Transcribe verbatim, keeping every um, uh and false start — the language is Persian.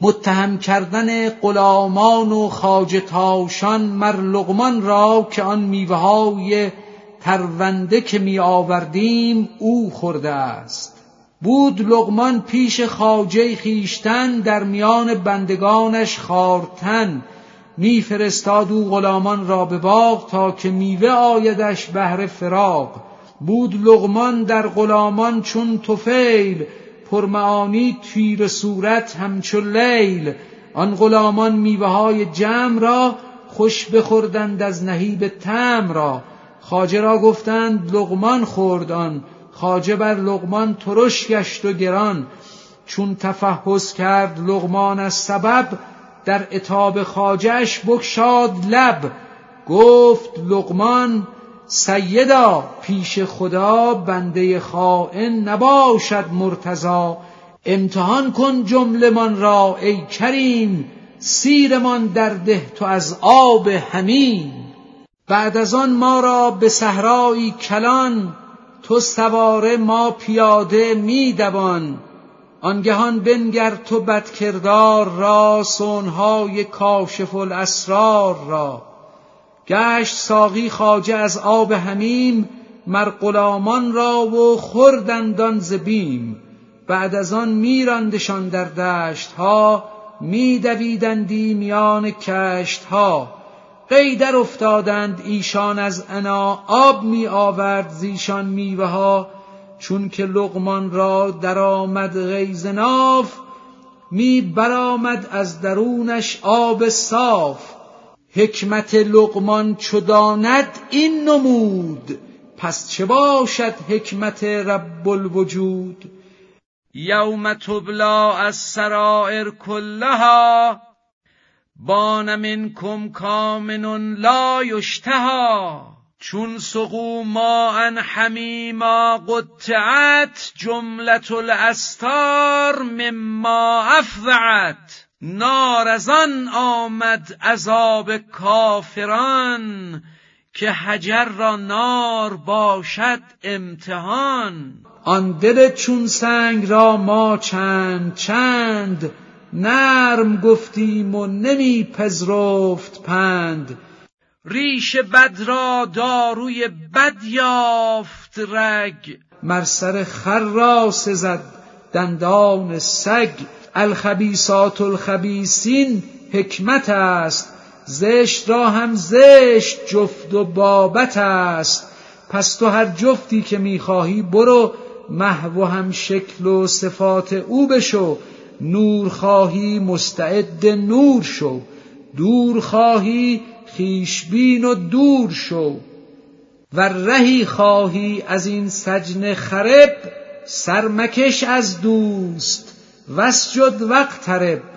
متهم کردن غلامان و خواجه تاشان مر لقمان را که آن میوه های پرونده که می آوردیم او خورده است. بود لقمان پیش خواجه خیشتن، در میان بندگانش خارتن. می فرستاد او غلامان را به باغ، تا که میوه آیدش بهر فراق. بود لقمان در غلامان چون طفیل، پرمعانی تیر صورت همچو لیل. آن غلامان میوه های جمع را، خوش بخوردند از نهیب تمر را. خواجه را گفتند لقمان خورد آن، خواجه بر لقمان ترش گشت و گران. چون تفحص کرد لقمان از سبب، در عتاب خواجه‌اش بگشاد لب. گفت لقمان سیدا پیش خدا، بنده خائن نباشد مرتضی. امتحان کن جمله من را ای کریم، سیرمان در ده تو از آب حمیم. بعد از آن ما را به صحرایی کلان، تو سواره ما پیاده می دوان. آنگهان بنگر تو بدکردار را، صنعهای کاشف الاسرار را. گشت ساقی خواجه از آب حمیم، مر غلامان را و خوردند آن ز بیم. بعد از آن می راندشان در دشت ها، می دویدندی میان کشت ها. قی در افتادند ایشان از عنا، آب می آورد زیشان میوه ها. چون که لقمان را در آمد غیظ ناف، می برآمد از درونش آب صاف. حکمت لقمان چو داند این نمود، پس چه باشد حکمت رب الوجود. یوم تبلی السرائر کلها، بان منکم کامن لا یشتهی. چون سقوا ماء حمیما قطعت، جملة الاستار مما افضعت. نار از آن آمد عذاب کافران، که حجر را نار باشد امتحان. آن دل چون سنگ را ما چند چند، نرم گفتیم و نمی پذرفت پند. ریش بد را داروی بد یافت رگ، مر سر خر را سزد دندان سگ. الخبیثات الخبیثین حکمت است، زشت را هم زشت جفت و بابت است. پس تو هر جفتی که میخواهی برو، محو هم شکل و صفات او بشو. نور خواهی مستعد نور شو، دور خواهی خویشبین و دور شو. ور رهی خواهی از این سجن خرب، سرمکش از دوست واسجد واقترب.